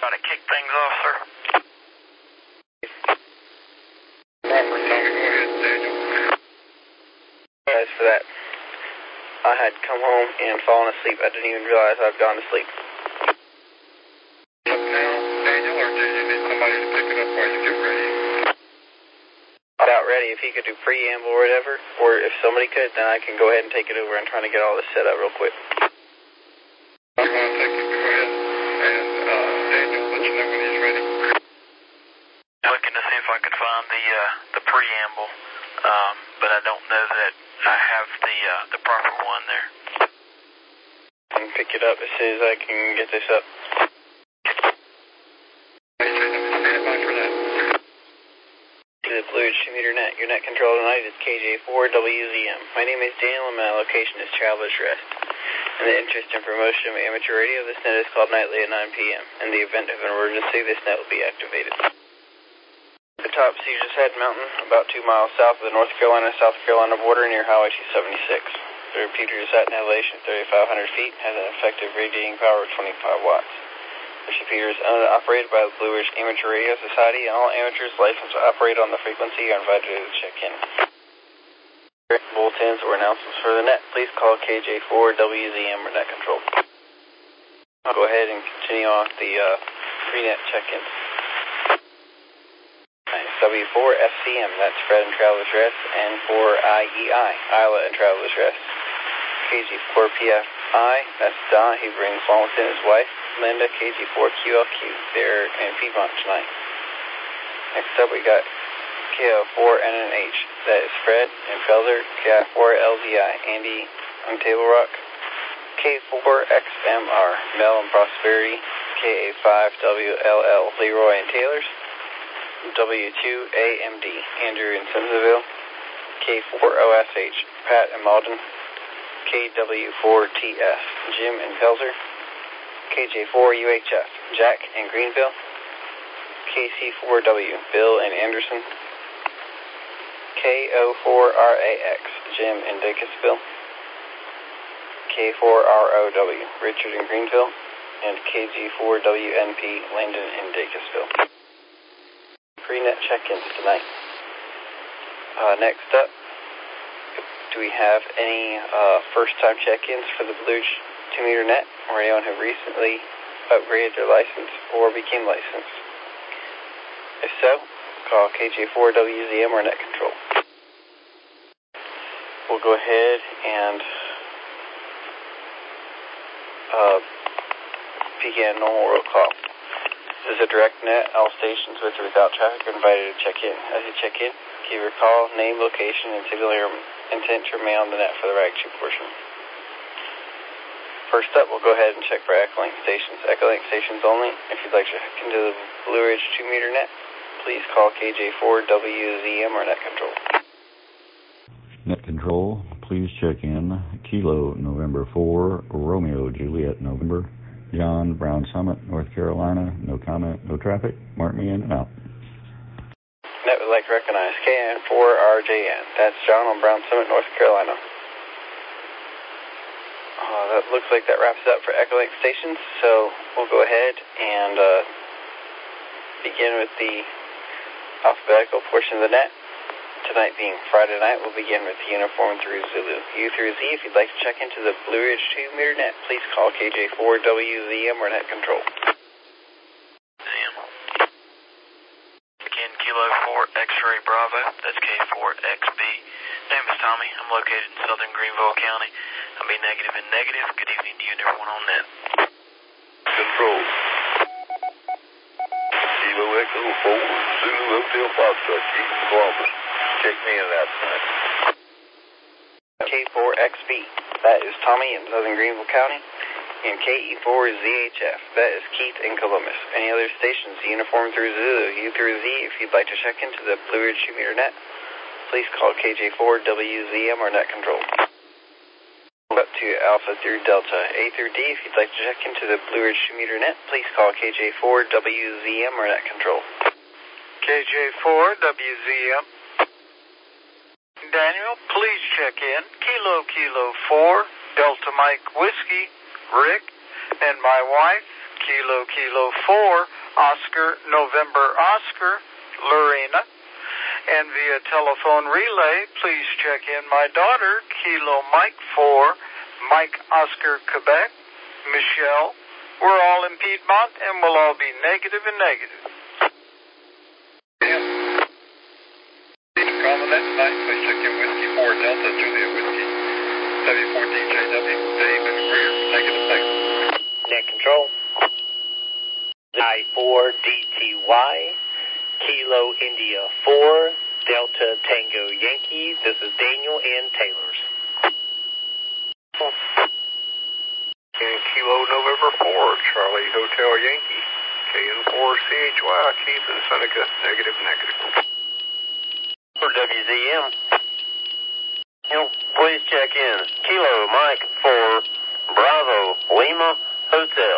Try to kick things off, sir. Guys, for that, I had come home and fallen asleep. I didn't even realize I'd gone to sleep. Now, Daniel, or do you need somebody to pick it up while you get ready? About ready. If he could do preamble or whatever, or if somebody could, then I can go ahead and take it over. I'm trying to get all this set up real quick. You want to take it? Go ahead. And Daniel, let you know when he's ready. Looking to see if I could find the preamble, but I don't know that I have the proper one there. I can pick it up as soon as I can get this up. Stand by for that. To the Blue Ridge Commuter Net. Your net control tonight is KJ4WZM. My name is Daniel and my location is Traveler's Rest. In the interest and promotion of amateur radio, this net is called nightly at 9 p.m. In the event of an emergency, this net will be activated. The top Caesar's Head Mountain, about 2 miles south of the North Carolina-South Carolina border near Highway 276. The repeater is at an elevation of 3,500 feet and has an effective radiating power of 25 watts. This repeater is owned and operated by the Blue Ridge Amateur Radio Society, and all amateurs licensed to operate on the frequency are invited to check in. Bulletins or announcements for the net, please call KJ4WZM or net control. I'll go ahead and continue off the pre-net check-ins. W4FCM, that's Fred and Traveler's Rest, and 4IEI, Isla and Traveler's Rest. KG4PFI, that's Don, he brings along with him his wife, Linda. KG4QLQ, they're in Piedmont tonight. Next up we got KO4NNH, that is Fred and Felder. KI4LVI, Andy on Table Rock. K4XMR, Mel and Prosperity. KA5WLL, Leroy and Taylor's. W2AMD, Andrew in Simpsonville. K4OSH, Pat and Malden. KW4TS, Jim in Pelzer. KJ4UHF, Jack in Greenville. KC4W, Bill in Anderson. KO4RAX, Jim in Dacusville. K4ROW, Richard in Greenville. And KG4WNP, Landon in Dacusville. Pre-net check-ins tonight. Next up, do we have any first-time check-ins for the Blue Ridge 2-meter net, or anyone who recently upgraded their license or became licensed? If so, call KJ4WZM or net control. We'll go ahead and begin normal roll call. This is a direct net. All stations with or without traffic are invited to check in. As you check in, give your call, name, location, and signal your intent to remain on the net for the RAG 2 portion. First up, we'll go ahead and check for Echolink stations. Echolink stations only. If you'd like to check into the Blue Ridge 2-meter net, please call KJ4WZM or net control. Net control, please check in. Kilo, November 4, Romeo, Juliet, November. John, Brown Summit, North Carolina. No comment, no traffic. Mark me in and out. Net would like to recognize KN4RJN. That's John on Brown Summit, North Carolina. That looks like that wraps it up for Echolink stations, so we'll go ahead and begin with the alphabetical portion of the net. Tonight being Friday night, we'll begin with uniform through Zulu. U through Z, if you'd like to check into the Blue Ridge 2-meter net, please call KJ4WZM or net control. ZM. Again, Kilo 4 X-Ray Bravo, that's K4XB. Name is Tommy. I'm located in southern Greenville County. I'll be negative and negative. Good evening to you and everyone on net. Control. Kilo Echo 4, Zulu Hotel Foxtrot, Keaton, Columbus. Check me in that tonight. K4XB, that is Tommy in southern Greenville County. And KE4ZHF, that is Keith in Columbus. Any other stations, uniform through Zulu, U through Z, if you'd like to check into the Blue Ridge 2-meter net, please call KJ4WZM or net control. Up to Alpha through Delta, A through D, if you'd like to check into the Blue Ridge 2-meter net, please call KJ4WZM or net control. KJ4WZM. Daniel, please check in. Kilo 4, Delta Mike Whiskey, Rick, and my wife, Kilo 4, Oscar, November, Oscar, Lorena. And via telephone relay, please check in my daughter, Kilo Mike 4, Mike Oscar, Quebec, Michelle. We're all in Piedmont, and we'll all be negative and negative. Prominent tonight, please check in Whiskey 4 Delta Juliet Whiskey. W14JW, Dave and Greer, negative. Net control. I4DTY, Kilo India 4, Delta Tango Yankee. This is Daniel and Taylor's. Kilo November 4, Charlie Hotel Yankee. KN4CHY, Keith and Seneca, negative. For WZM. Please check in. Kilo Mike 4, Bravo Lima Hotel,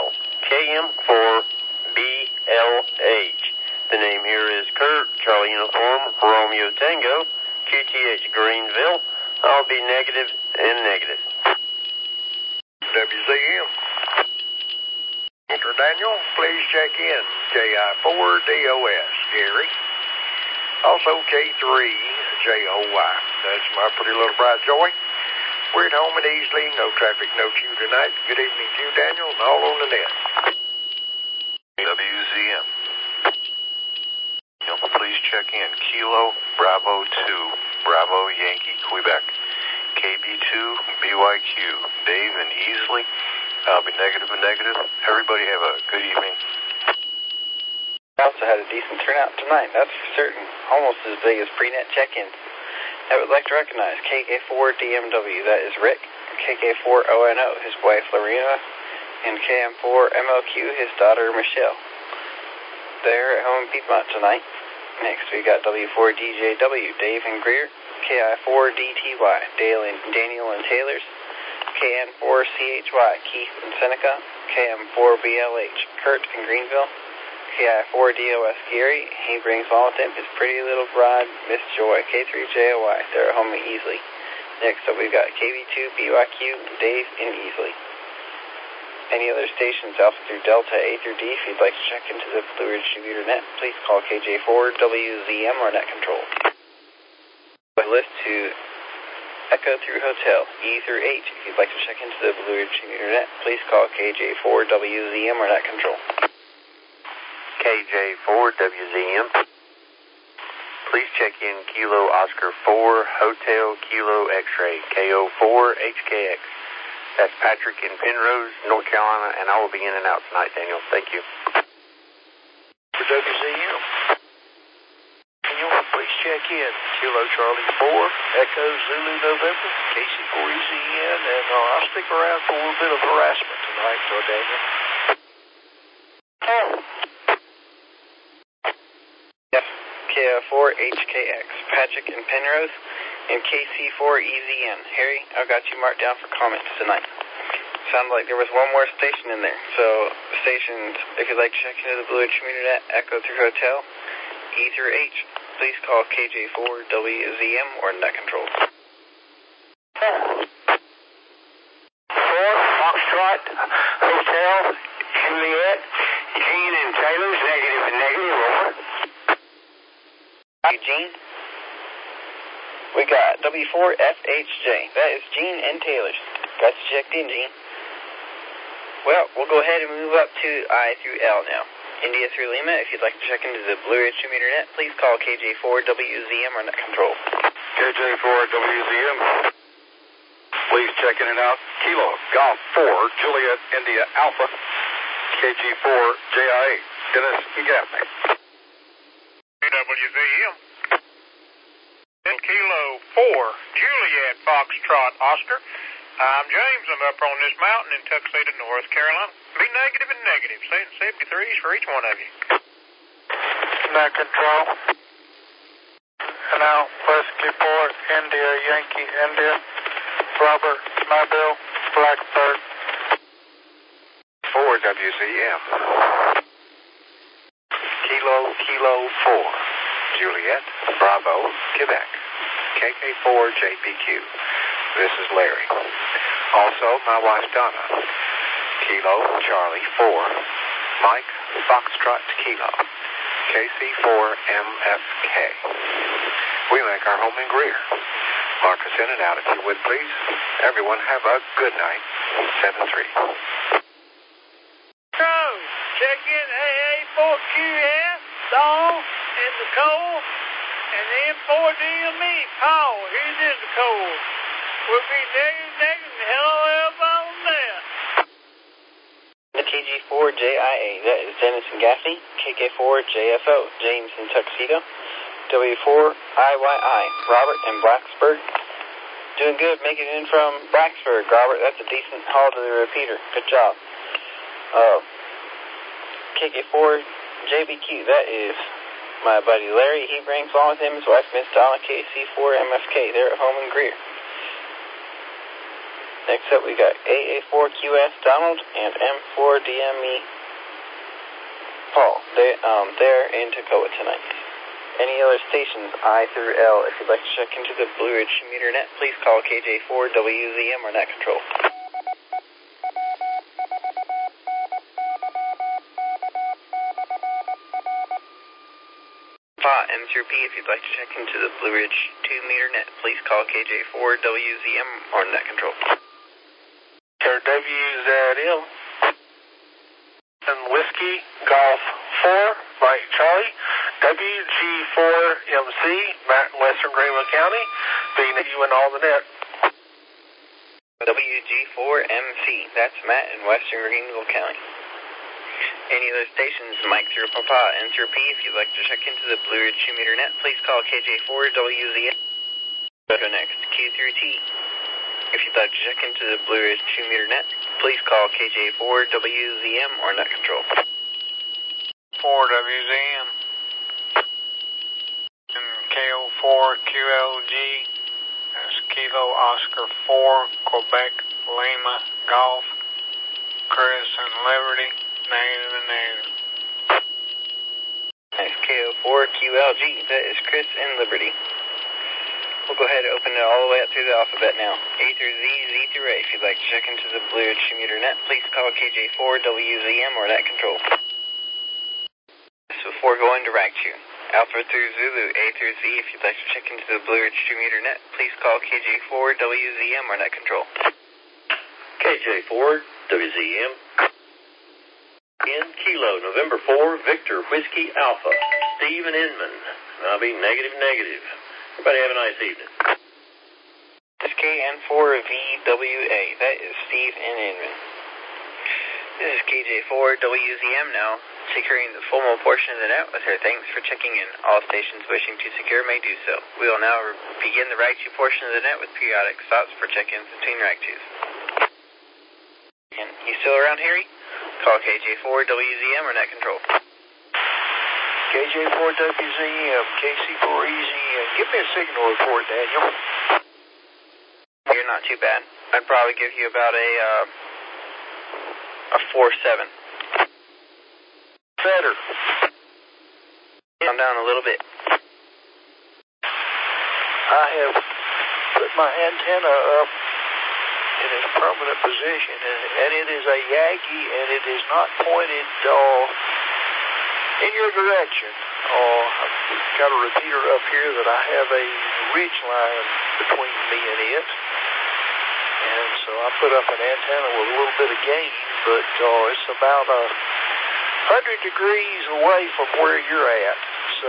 KM4BLH. The name here is Kurt, Charlie Uniform, Romeo Tango, QTH Greenville. I'll be negative and negative. WZM. Mr. Daniel, please check in. KI4DOS, Gary. Also K3JOY. That's my pretty little bright joy. We're at home and easily. No traffic, no queue tonight. Good evening to you, Daniel, and all on the net. WZM. Please check in. Kilo Bravo 2, Bravo Yankee, Quebec. KB2, BYQ, Dave and Easley. I'll be negative and negative. Everybody have a good evening. I also had a decent turnout tonight, that's for certain. Almost as big as pre-net check-ins. I would like to recognize KK4DMW, that is Rick, KK4ONO, his wife Lorena, and KM4MLQ, his daughter Michelle. They're at home in Piedmont tonight. Next we got W4DJW, Dave and Greer, KI4DTY, Daniel and Taylor's, KN4CHY, Keith and Seneca, KM4BLH, Kurt in Greenville, KI4DOS Gary, he brings along with him his pretty little bride, Miss Joy, K3JOY, they're at home easily. Next up we've got KB2, BYQ, Dave and Easley. Any other stations alpha through Delta, A through D, if you'd like to check into the Blue Ridge Distributor net, please call KJ4, WZM, or net control. List to Echo through Hotel, E through H. If you'd like to check into the Blue Ridge Distributor net, please call KJ4, WZM, or net control. KJ4WZM. Please check in Kilo Oscar 4, Hotel Kilo X-Ray, KO4HKX. That's Patrick in Penrose, North Carolina, and I will be in and out tonight, Daniel. Thank you. For WZM. Daniel, please check in. Kilo Charlie 4, Echo Zulu November, KC4EZN, and I'll stick around for a little bit of harassment tonight, so Daniel. KO4HKX, Patrick in Penrose, and KC4EZN. Harry, I've got you marked down for comments tonight. Sounds like there was one more station in there. So, stations, if you'd like to check into the Blue Ridge Commuter Net, Echo through Hotel, E through H, please call KJ4WZM or net control. 4, Foxtrot, Hotel, Juliet, Gene and Taylor's, negative and negative, over. Gene? We got W4FHJ. That is Gene and Taylor's. Got you checked in, Gene. Well, we'll go ahead and move up to I through L now. India through Lima, if you'd like to check into the Blue Ridge Meter net, please call KJ4WZM or net control. KJ4WZM. Please check in and out. Kilo Golf 4, Juliet India Alpha, KG4JIA. Dennis Gaffney. WZM. Kilo 4, Juliet Foxtrot Oscar. I'm James. I'm up on this mountain in Tuxedo, North Carolina. Be negative and negative. 73s for each one of you. Net control. And now, Whiskey 4, India, Yankee, India, Robert, Mobile, Blackbird. 4 WZM. Kilo 4, Juliet, Bravo, Quebec, KK4JPQ. This is Larry. Also, my wife Donna. Kilo Charlie 4, Mike Foxtrot Kilo, KC4MFK. We make our home in Greer. Mark us in and out if you would, please. Everyone have a good night. 7-3. So, check in AA4QS, Dawn, in the coal, and M4DME, Paul, he's in the coal. We'll be negative, hello, everybody on there. The KG4JIA, that is Dennis and Gaffney. KK4JFO, James and Tuxedo. W4IYI, Robert and Blacksburg. Doing good, making it in from Blacksburg, Robert. That's a decent haul to the repeater. Good job. KK4JBQ, that is my buddy Larry. He brings along with him his wife, Miss Donna, KC4MFK. They're at home in Greer. Next up, we got AA4QS Donald and M4DME Paul. They're in Toccoa tonight. Any other stations, I through L, if you'd like to check into the Blue Ridge meter net, please call KJ4WZM or net control. M through P, if you'd like to check into the Blue Ridge 2 meter net, please call KJ4WZM or net control. WZL and Whiskey Golf 4, Mike Charlie, WG4MC, Matt in Western Greenville County, being you and all the net. WG4MC, that's Matt in Western Greenville County. Any other stations, Mike through Papa, N through P, if you'd like to check into the Blue Ridge 2 meter net, please call KJ4WZM. Go next, Q through T. If you'd like to check into the Blue Ridge 2 meter net, please call KJ4WZM or net control. 4WZM and KO4QLG, that's Kilo Oscar 4, Quebec, Lima, Golf, Chris and Liberty, negative and negative. That's KO4QLG, that is Chris and Liberty. We'll go ahead and open it all the way up through the alphabet now. A through Z, Z through A. If you'd like to check into the Blue Ridge meter net, please call KJ4WZM or net control. Before going to RAG2, Alpha through Zulu, A through Z. If you'd like to check into the Blue Ridge 2 meter net, please call KJ4WZM or net control. KJ4WZM. In Kilo, November 4, Victor Whiskey Alpha, Steve and Inman. I'll be negative. Everybody have a nice evening. This is KN4VWA. That is Steve and Inman. This is KJ4WZM now, securing the formal portion of the net with her thanks for checking in. All stations wishing to secure may do so. We will now begin the RAG2 portion of the net with periodic stops for check-ins between RAG2s. You still around, Harry? Call KJ4WZM or net control. KJ4WZM, KC4EZM. Give me a signal report, Daniel. You're not too bad. I'd probably give you about a 4-7. Better. I'm down a little bit. I have put my antenna up in its permanent position, and it is a Yankee, and it is not pointed in your direction. I've got a repeater up here that I have a ridge line between me and it, and so I put up an antenna with a little bit of gain, but it's about 100 degrees away from where you're at, so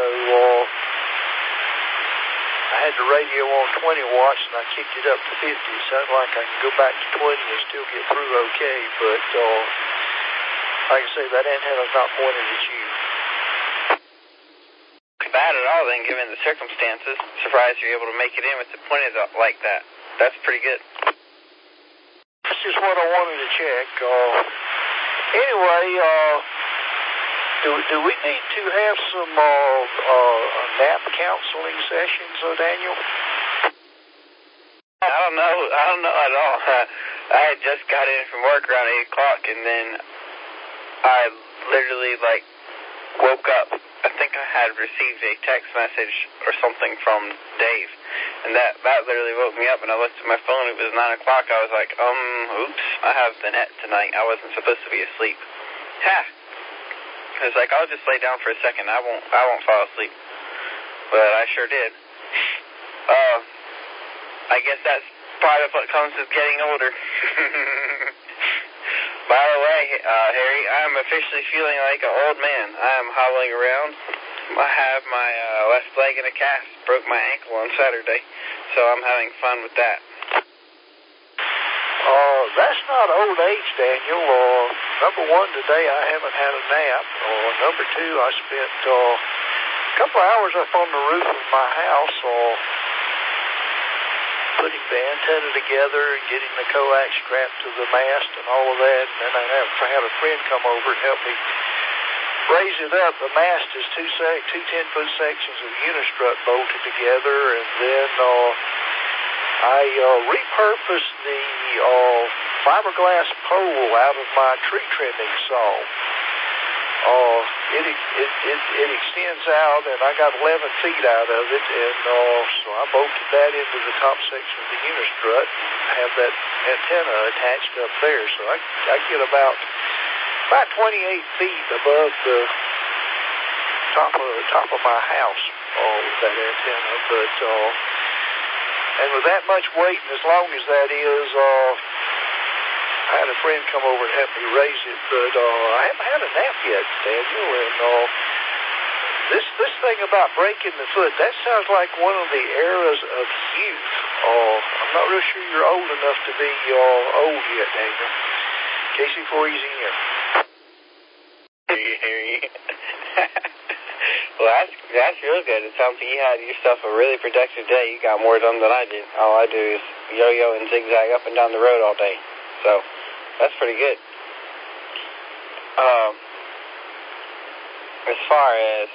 I had the radio on 20 watts and I kicked it up to 50. It sounds like I can go back to 20 and still get through okay, but like I say, that antenna's not pointed at you. Bad at all then, given the circumstances. Surprised you're able to make it in with the pointed like that. That's pretty good. That's just what I wanted to check. Anyway, do we need to have some nap counseling sessions, Daniel? I don't know at all. I had just got in from work around 8 o'clock, and then I literally woke up. I think I had received a text message or something from Dave, and that literally woke me up, and I looked at my phone. It was 9 o'clock. I was like, oops, I have the net tonight. I wasn't supposed to be asleep. Ha! I was like, I'll just lay down for a second. I won't fall asleep. But I sure did. I guess that's part of what comes with getting older. By the way, Harry, I'm officially feeling like an old man. I am hobbling around. I have my left leg in a cast. Broke my ankle on Saturday, so I'm having fun with that. That's not old age, Daniel. Number one, today I haven't had a nap. Number two, I spent a couple of hours up on the roof of my house putting the antenna together and getting the coax strapped to the mast and all of that. And then I had a friend come over and help me raise it up. The mast is two 10-foot sections of unistrut bolted together, and then I repurposed the fiberglass pole out of my tree trimming saw. It extends out, and I got 11 feet out of it, and so I bolted that into the top section of the unistrut and have that antenna attached up there. So I get about 28 feet above the top of my house with that antenna. But and with that much weight, and as long as that is, I had a friend come over and help me raise it, but I haven't had a nap yet, Daniel. And this thing about breaking the foot, that sounds like one of the eras of youth. I'm not real sure you're old enough to be old yet, Daniel. KC4EZM. Well, that's real good. It sounds like you had yourself a really productive day. You got more done than I did. All I do is yo-yo and zigzag up and down the road all day. So, that's pretty good. As far as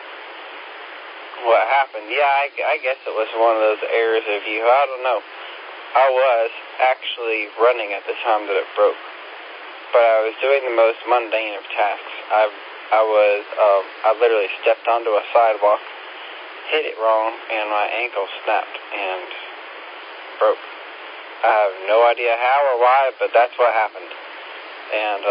what happened, I guess it was one of those errors of you. I don't know. I was actually running at the time that it broke, but I was doing the most mundane of tasks. I literally stepped onto a sidewalk, hit it wrong, and my ankle snapped and broke. I have no idea how or why, but that's what happened. And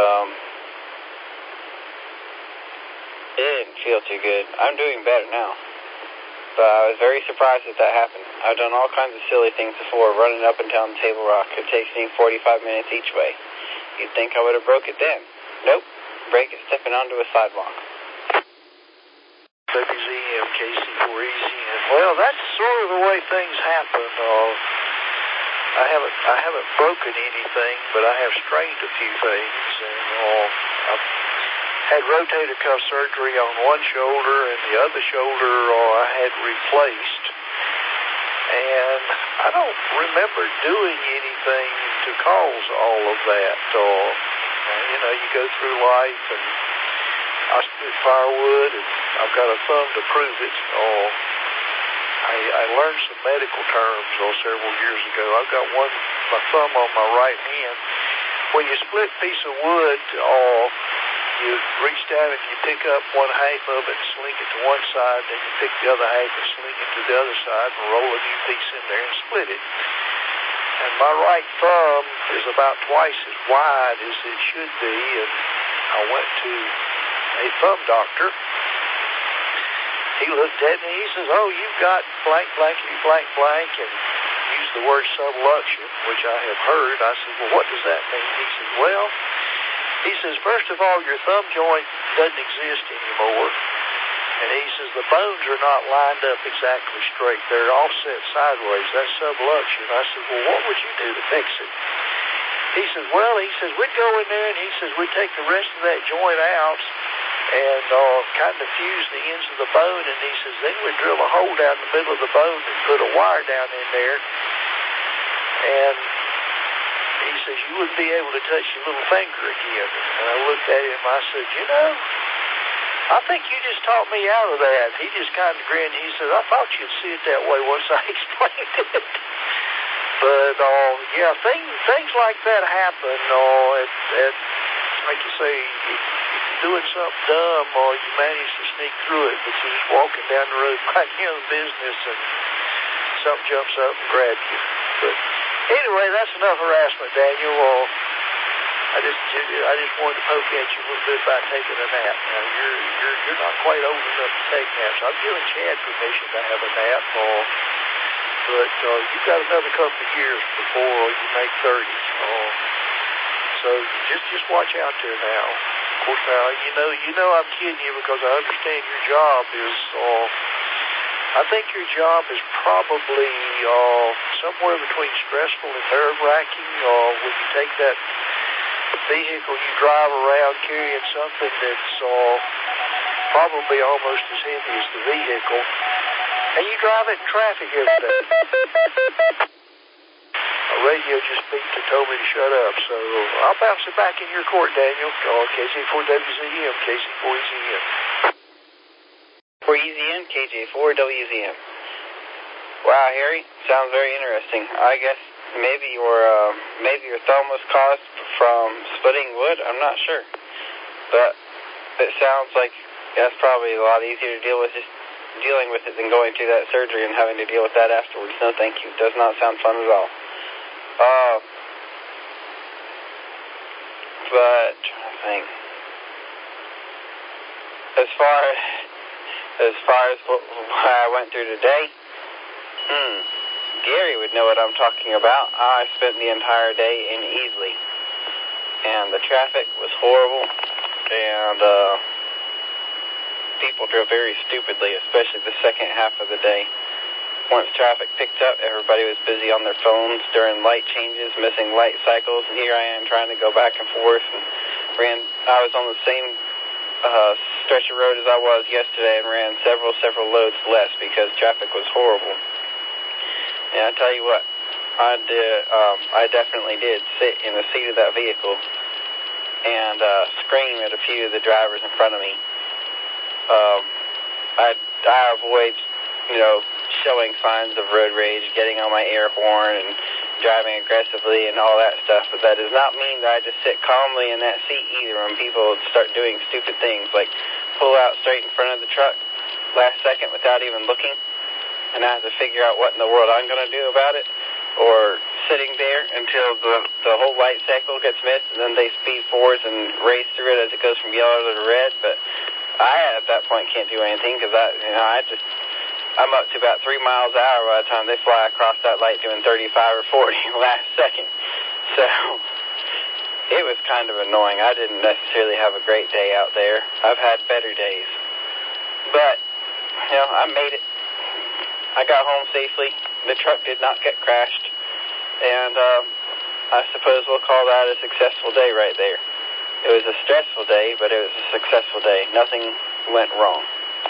it didn't feel too good. I'm doing better now, but I was very surprised that happened. I've done all kinds of silly things before, running up and down Table Rock. It takes me 45 minutes each way. You'd think I would have broke it then. Nope. Break it stepping onto a sidewalk. WZM, KC4EZM. Well, that's sort of the way things happen. I haven't broken anything, but I have strained a few things, and I've had rotator cuff surgery on one shoulder, and the other shoulder I had replaced. And I don't remember doing anything to cause all of that. You go through life, and I split firewood, and I've got a thumb to prove it. I learned some medical terms several years ago. I've got my thumb on my right hand. When you split a piece of wood, you reach down and you pick up one half of it and sling it to one side, then you pick the other half and sling it to the other side and roll a new piece in there and split it. And my right thumb is about twice as wide as it should be, and I went to a thumb doctor. He looked at me, he says, you've got blank, blankety, blank, blank, and used the word subluxation, which I have heard. I said, well, what does that mean? He says, first of all, your thumb joint doesn't exist anymore. And he says, the bones are not lined up exactly straight. They're offset sideways. That's subluxation. I said, well, what would you do to fix it? He says, we'd go in there, and he says, we'd take the rest of that joint out and kind of fuse the ends of the bone. And he says, then we'd drill a hole down the middle of the bone and put a wire down in there. And he says, you wouldn't be able to touch your little finger again. And I looked at him, I said, I think you just talked me out of that. He just kind of grinned. He said, I thought you'd see it that way once I explained it. But, things like that happen. Like you say, if you're doing something dumb or you manage to sneak through it, but you're just walking down the road like your own business and something jumps up and grabs you. But anyway, that's enough harassment, Daniel. I just wanted to poke at you a little bit about taking a nap. Now you're not quite old enough to take naps. I'm giving Chad permission to have a nap, but you've got another couple of years before you make 30. So just watch out there now. Of course, now you know I'm kidding you because I understand your job is. I think your job is probably somewhere between stressful and nerve-wracking. When you take that vehicle, you drive around carrying something that's probably almost as heavy as the vehicle, and you drive it in traffic every day. My radio just beeped and told me to shut up, so I'll bounce it back in your court, Daniel. KJ4WZM, KC4EZM. For EZM, KJ4WZM. Wow, Harry, sounds very interesting. I guess maybe your thumb was caused from splitting wood. I'm not sure, but it sounds like that's probably a lot easier to deal with, just dealing with it, than going through that surgery and having to deal with that afterwards. No, thank you. It does not sound fun at all. But I think as far as what I went through today, Gary would know what I'm talking about. I spent the entire day in Easley, and the traffic was horrible, and people drove very stupidly, especially the second half of the day. Once traffic picked up, everybody was busy on their phones during light changes, missing light cycles, and here I am trying to go back and forth, and I was on the same stretch of road as I was yesterday and ran several loads less because traffic was horrible. And I tell you what, I definitely did sit in the seat of that vehicle and scream at a few of the drivers in front of me. I avoid, showing signs of road rage, getting on my air horn and driving aggressively and all that stuff, but that does not mean that I just sit calmly in that seat either when people start doing stupid things like pull out straight in front of the truck last second without even looking, and I have to figure out what in the world I'm going to do about it, or sitting there until the whole light cycle gets missed and then they speed forwards and race through it as it goes from yellow to red. But I at that point can't do anything because I'm up to about 3 miles an hour by the time they fly across that light doing 35 or 40 last second. So it was kind of annoying. I didn't necessarily have a great day out there. I've had better days. But, I made it. I got home safely. The truck did not get crashed. And I suppose we'll call that a successful day right there. It was a stressful day, but it was a successful day. Nothing went wrong.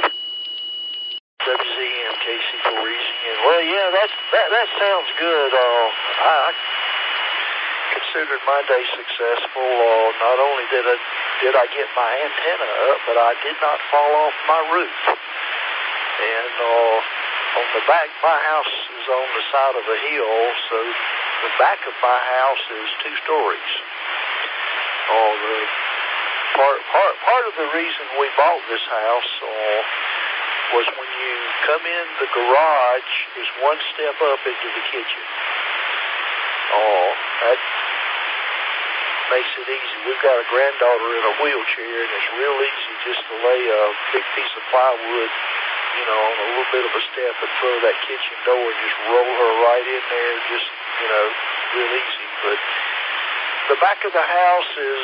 WZM, KC4EZM. Well, yeah, that sounds good. I considered my day successful. Not only did I get my antenna up, but I did not fall off my roof. And on the back, my house is on the side of a hill, so the back of my house is 2 stories. Part of the reason we bought this house was when you come in the garage is 1 step up into the kitchen. That makes it easy. We've got a granddaughter in a wheelchair, and it's real easy just to lay a big piece of plywood, on a little bit of a step in front of that kitchen door and just roll her right in there, just, real easy. But the back of the house is,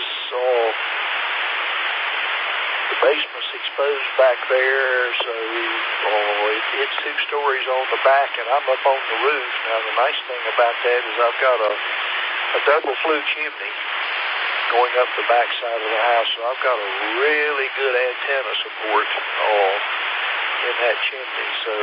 the basement's exposed back there, so it's 2 stories on the back, and I'm up on the roof. Now, the nice thing about that is I've got a double flue chimney going up the back side of the house, so I've got a really good antenna support in that chimney. So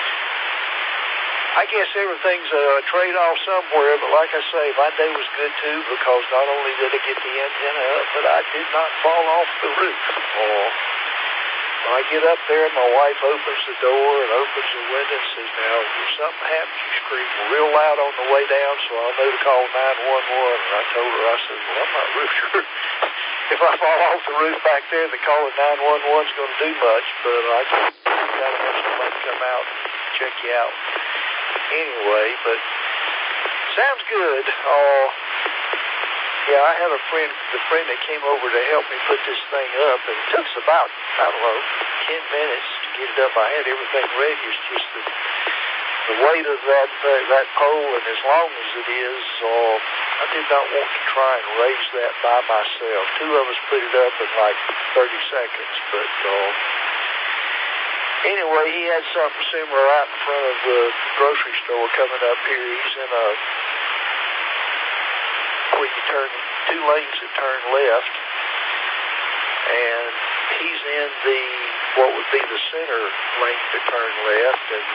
I guess everything's a trade-off somewhere, but like I say, my day was good too because not only did I get the antenna up, but I did not fall off the roof. When I get up there, my wife opens the door and opens the window and says, "Now, if something happens, you scream real loud on the way down so I'll know to call 911. And I told her, I said, "Well, I'm not real sure if I fall off the roof back there that calling 911 is going to do much, but I just got to have somebody come out and check you out." Anyway, but sounds good. Yeah, I had the friend that came over to help me put this thing up, and it took us about, 10 minutes to get it up. I had everything ready. It's just the weight of that pole, and as long as it is, I did not want to try and raise that by myself. Two of us put it up in like 30 seconds, but anyway, he had something similar out in front of the grocery store coming up here. He's in where you turn, 2 lanes that turn left, and he's in what would be the center lane to turn left, and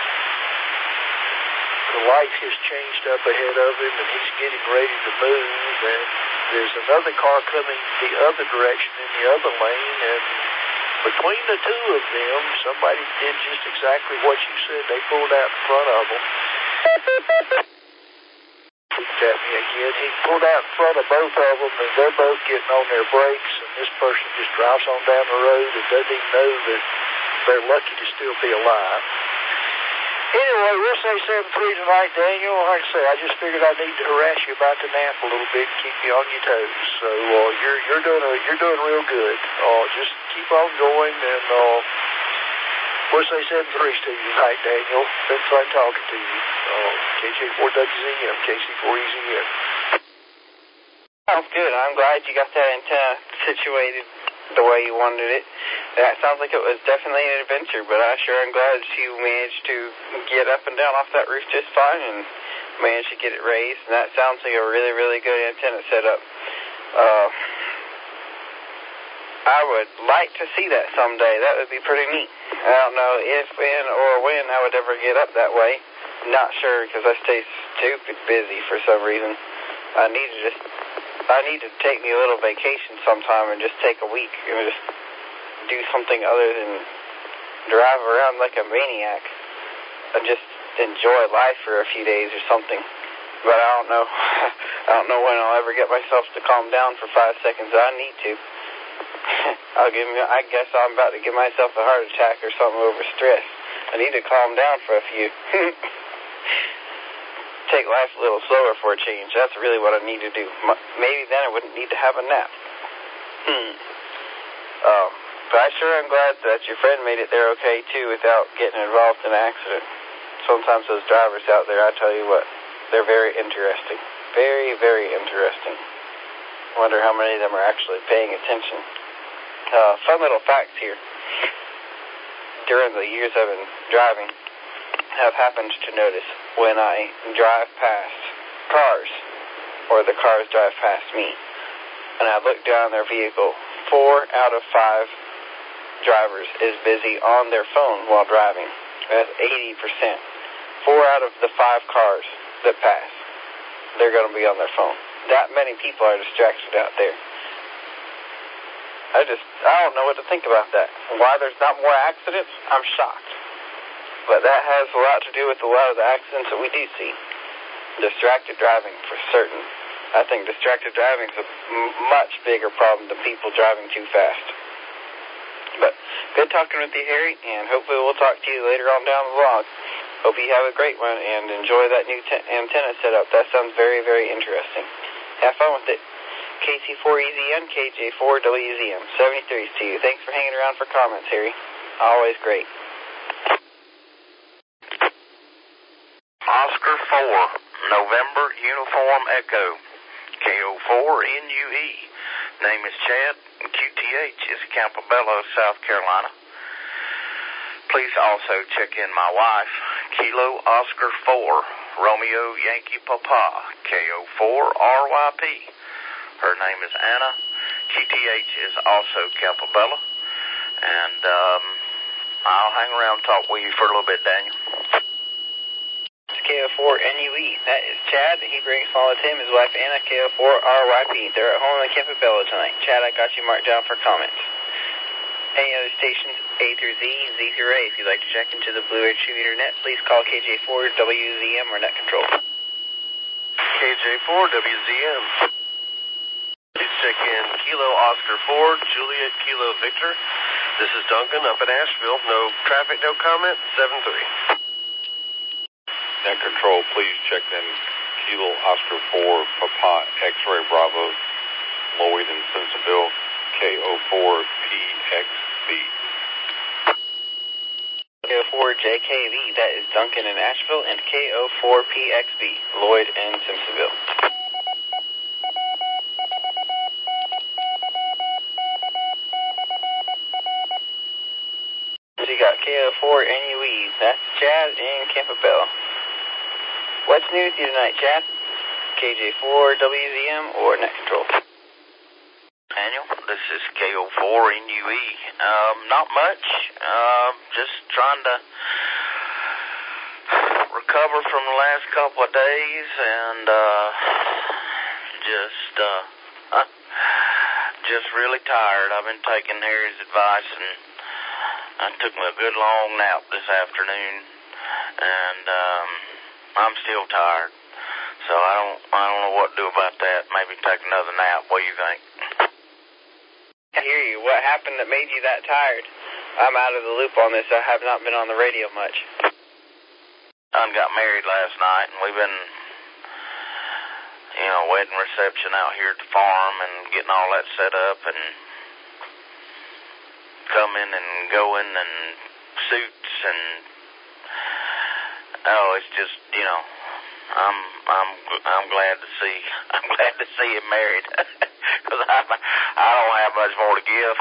the light has changed up ahead of him, and he's getting ready to move, and there's another car coming the other direction in the other lane, and between the two of them, somebody did just exactly what you said. They pulled out in front of them. Looked at me again. He pulled out in front of both of them, and they're both getting on their brakes, and this person just drives on down the road and doesn't even know that they're lucky to still be alive. Anyway, we'll say 7-3 tonight, Daniel. Like I say, I just figured I need to harass you about the nap a little bit, keep you on your toes. So you're doing real good. Just keep on going, and we'll say 7-3 to you tonight, Daniel. Been fun talking to you. KJ4WZM, KC4EZM. Sounds good. I'm glad you got that antenna situated the way you wanted it. That sounds like it was definitely an adventure, but I sure am glad you managed to get up and down off that roof just fine and managed to get it raised. And that sounds like a really, really good antenna setup. I would like to see that someday. That would be pretty neat. I don't know if, when I would ever get up that way. Not sure, because I stay stupid busy for some reason. I need to take me a little vacation sometime and just take a week and just do something other than drive around like a maniac and just enjoy life for a few days or something. But I don't know. I don't know when I'll ever get myself to calm down for 5 seconds. I need to. I guess I'm about to give myself a heart attack or something over stress. I need to calm down for a few. Take life a little slower for a change. That's really what I need to do. Maybe then I wouldn't need to have a nap. But I sure am glad that your friend made it there okay, too, without getting involved in an accident. Sometimes those drivers out there, I tell you what, they're very interesting. Very, very interesting. Wonder how many of them are actually paying attention. Fun little facts here. During the years I've been driving, I've happened to notice when I drive past cars, or the cars drive past me, and I look down their vehicle, 4 out of 5 drivers is busy on their phone while driving. That's 80%. 4 out of the 5 cars that pass, they're going to be on their phone. That many people are distracted out there. I don't know what to think about that. Why there's not more accidents, I'm shocked. But that has a lot to do with a lot of the accidents that we do see. Distracted driving, for certain. I think distracted driving is a much bigger problem than people driving too fast. But good talking with you, Harry, and hopefully we'll talk to you later on down the vlog. Hope you have a great one and enjoy that new antenna setup. That sounds very, very interesting. Have fun with it. KC4EZM, KJ4WZM, 73's to you. Thanks for hanging around for comments, Harry. Always great. Oscar 4, November Uniform Echo, KO4NUE. Name is Chad, and QTH is Campobello, South Carolina. Please also check in my wife, Kilo Oscar 4, Romeo Yankee Papa, KO4RYP. Her name is Anna. QTH is also Campobello. And I'll hang around and talk with you for a little bit, Daniel. KO4NUE. That is Chad. He brings along with him his wife Anna, KO4RYP. They're at home in Campobello tonight. Chad, I got you marked down for comments. Any other stations, A through Z, Z through A. If you'd like to check into the Blue Ridge Shooter net, please call KJ4WZM or Net Control. KJ4WZM. Please check in Kilo Oscar 4, Juliet Kilo Victor. This is Duncan up in Asheville. No traffic, no comment, 7-3. Net Control, please check in Kilo Oscar 4, Papa X-Ray Bravo, Lloyd in Simpsonville, KO4PXB. KO4JKV, that is Duncan in Asheville, and KO4PXB, Lloyd in Simpsonville. So you got KO4NUE, that's Chad in Campobello. What's new with you tonight, Chad? KJ4WZM or Net Control? Daniel, this is KO4NUE. Not much. Just trying to recover from the last couple of days and just really tired. I've been taking Harry's advice and I took me a good long nap this afternoon and I'm still tired. So I don't know what to do about that. Maybe take another nap. What do you think? I hear you. What happened that made you that tired? I'm out of the loop on this. I have not been on the radio much. I got married last night, and we've been, wedding reception out here at the farm and getting all that set up and coming and going and suits and it's just, I'm glad to see him married because I don't have much more to give.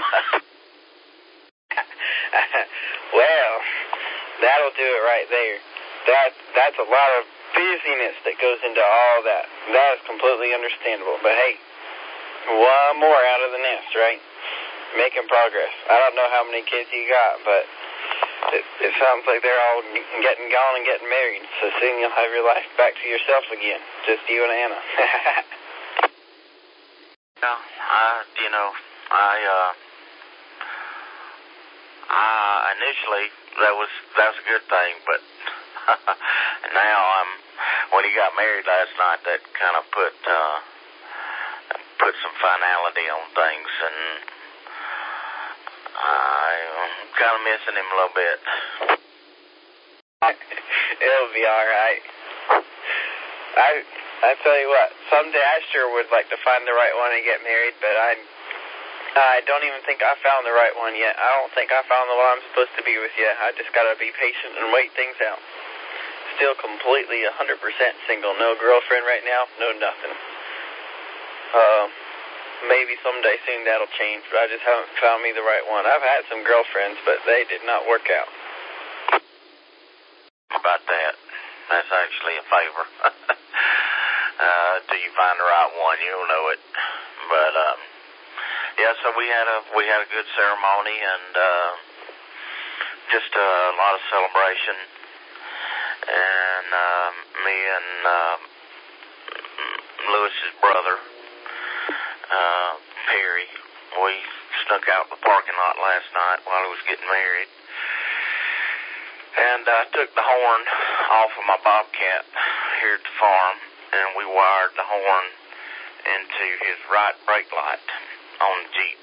Well, that'll do it right there. That's a lot of busyness that goes into all that. That is completely understandable. But hey, one more out of the nest, right? Making progress. I don't know how many kids you got, but it sounds like they're all getting gone and getting married. So soon you'll have your life back to yourself again. Just you and Anna. Initially that was a good thing, but now when he got married last night, that kind of put some finality on things, and I'm kind of missing him a little bit. It'll be all right. I tell you what, someday I sure would like to find the right one and get married, but I don't even think I found the right one yet. I don't think I found the one I'm supposed to be with yet. I just gotta be patient and wait things out. Still completely 100% single. No girlfriend right now, no nothing. Maybe someday soon that'll change, but I just haven't found me the right one. I've had some girlfriends, but they did not work out. About that, that's actually a favor. Till you find the right one, you'll know it. But yeah, so we had a good ceremony and just a lot of celebration. And me and Lewis's brother, Perry, we snuck out in the parking lot last night while he was getting married. And I took the horn off of my Bobcat here at the farm, and we wired the horn into his right brake light on the Jeep.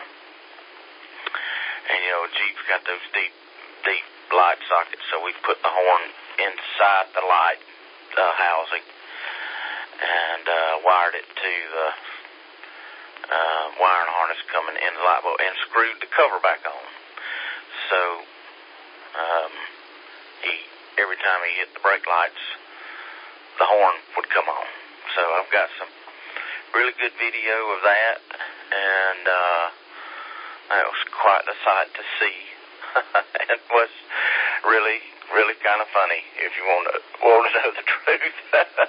And Jeep's got those deep light sockets, so we put the horn inside the light housing and wired it to the wiring harness coming in the light bulb and screwed the cover back on. So every time he hit the brake lights, the horn would come on. So I've got some really good video of that, and that was quite a sight to see. It was really, really kind of funny, if you want to know the truth.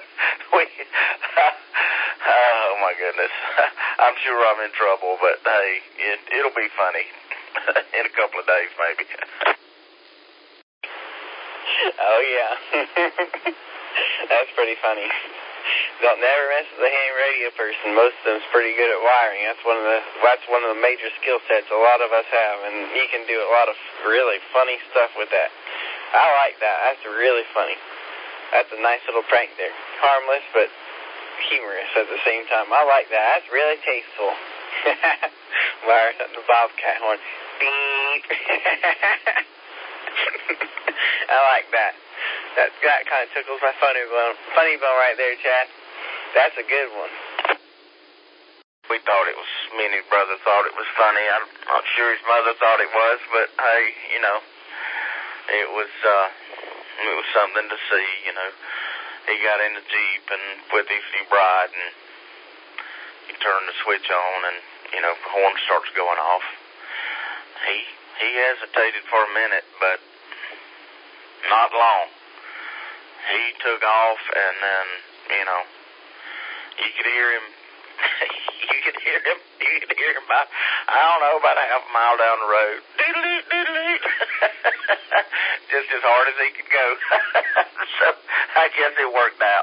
Oh my goodness, I'm sure I'm in trouble, but hey, it'll be funny in a couple of days maybe. Oh yeah, that's pretty funny. Don't never mess with a ham radio person. Most of them's pretty good at wiring. That's one of the major skill sets a lot of us have, and you can do a lot of really funny stuff with that. I like that. That's really funny. That's a nice little prank there. Harmless, but humorous at the same time. I like that. That's really tasteful. Wiring up the Bobcat horn. Beep. I like that. That kind of tickles my funny bone right there, Chad. That's a good one. We thought it was, me and his brother thought it was funny. I'm not sure his mother thought it was, but hey, you know, it was something to see, you know. He got in the Jeep and with his new bride, and he turned the switch on, and, you know, the horn starts going off. He hesitated for a minute, but not long. He took off, and then, you know, you could hear him. You could hear him about, I don't know, about a half a mile down the road. Doodle-doot, doodle-doot. Just as hard as he could go. So I guess it worked out.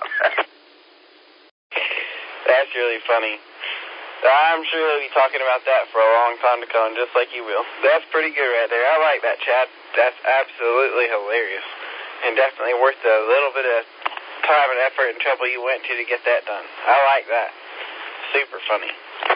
That's really funny. I'm sure he'll be talking about that for a long time to come, just like you will. That's pretty good right there. I like that, Chad. That's absolutely hilarious. And definitely worth the little bit of time and effort and trouble you went to get that done. I like that. Super funny.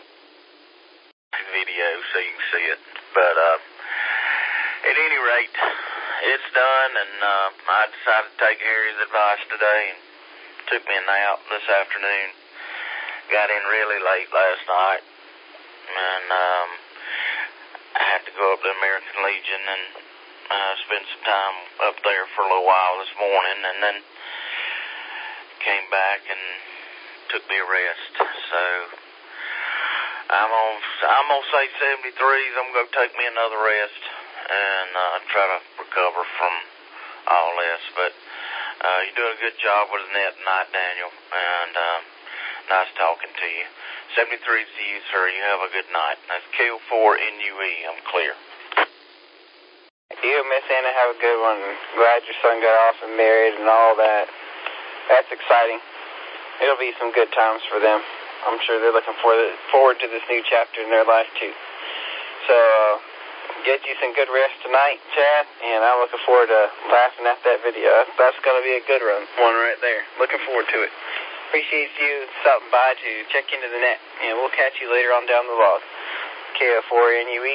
Video so you can see it. But at any rate, it's done, and I decided to take Harry's advice today and took me a nap this afternoon. Got in really late last night, and I had to go up to American Legion and spend some time up there for a little while this morning, and then came back and took me a rest. So I'm gonna say 73s. I'm gonna take me another rest and try to recover from all this. But you're doing a good job with the net tonight, Daniel, and nice talking to you. 73s to you, sir. You have a good night. That's KO4NUE. I'm clear. You, Miss Anna, have a good one. Glad your son got off and married and all that. That's exciting. It'll be some good times for them. I'm sure they're looking forward to this new chapter in their life, too. So, get you some good rest tonight, Chad, and I'm looking forward to laughing at that video. That's going to be a good one right there. Looking forward to it. Appreciate you stopping by to check into the net, and we'll catch you later on down the log. KO4NUE,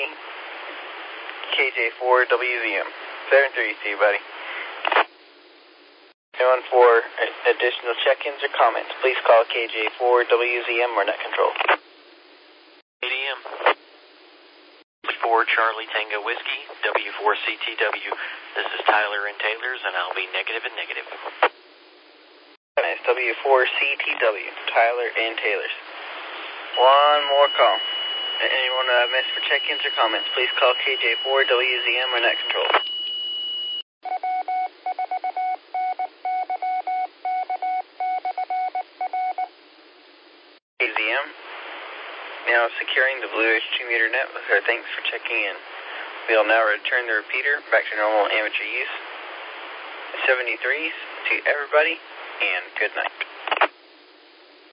KJ4WZM. 730 to you, buddy. Anyone for additional check-ins or comments, please call KJ4WZM or Net Control. ADM. 4 Charlie Tango Whiskey, W4CTW. This is Tyler and Taylor's, and I'll be negative and negative. Nice, W4CTW, Tyler and Taylor's. One more call. Anyone missed for check-ins or comments, please call KJ4WZM or Net Control. KZM, now securing the Blue H2 meter net with our thanks for checking in. We'll now return the repeater back to normal amateur use. 73s to everybody, and good night.